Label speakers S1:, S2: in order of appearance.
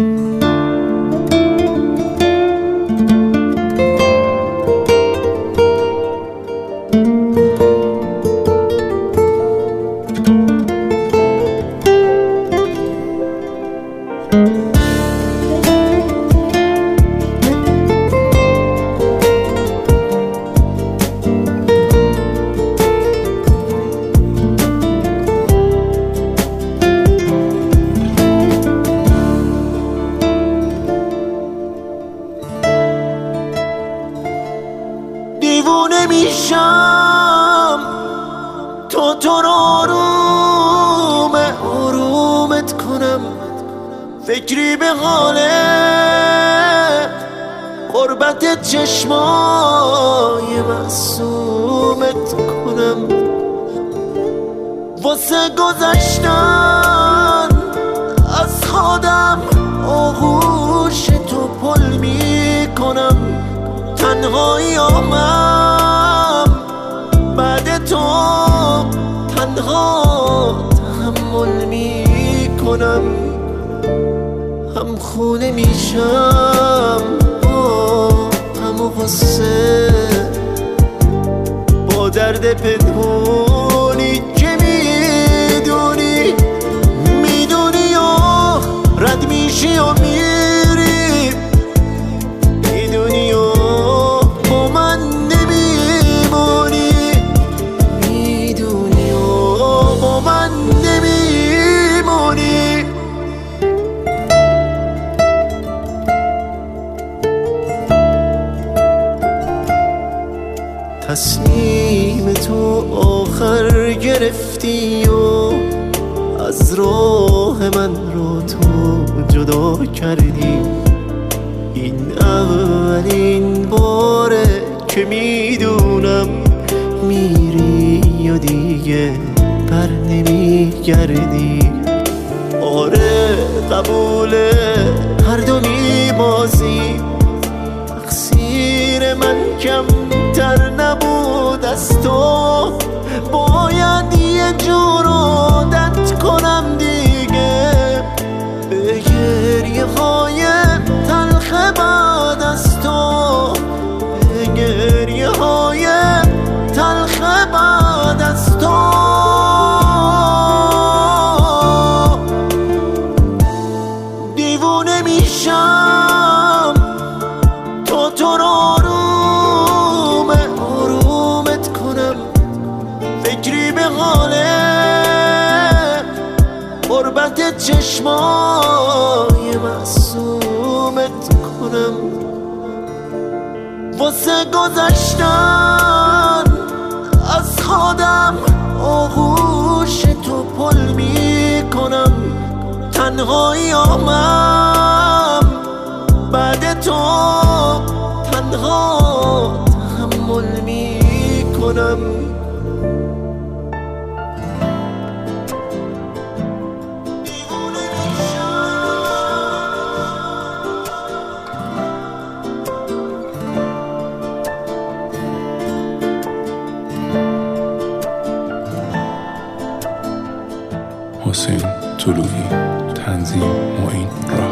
S1: دیوونه میشم تو آرومت کنم، فکری به حال قربت چشمای معصومت کنم. واسه گذشتن از خودم آغوش تو پل میکنم. تنهایی آمم بعد تو تنها تحمل میکنم. هم خونه میشم هم غصه با درد پنهونی که میدونی و رد میشی و میری، میدونی و با من نمیمونی، میدونی و با من نمیمونی. تصمیم تو آخر گرفتی و از راه من رو تو جدا کردی. این اولین باره که میدونم میری یا دیگه بر نمیگردی. آره قبوله هر دو میبازیم، تقصیر من کمتر نبود از تو. باید یه جور عادت کنم دیگه به گریه های تلخ بعد از تو، به گریه های تلخ بعد از تو. دیوونه میشم تو آرومت کنم، فکری به حال قربت چشمای معصومت کنم. واسه گذشتن از خودم آغوش تو پل میکنم. تنهایی آمم بعد تو تنها تحمل میکنم.
S2: حسین طلویی، تنظیم معین راه.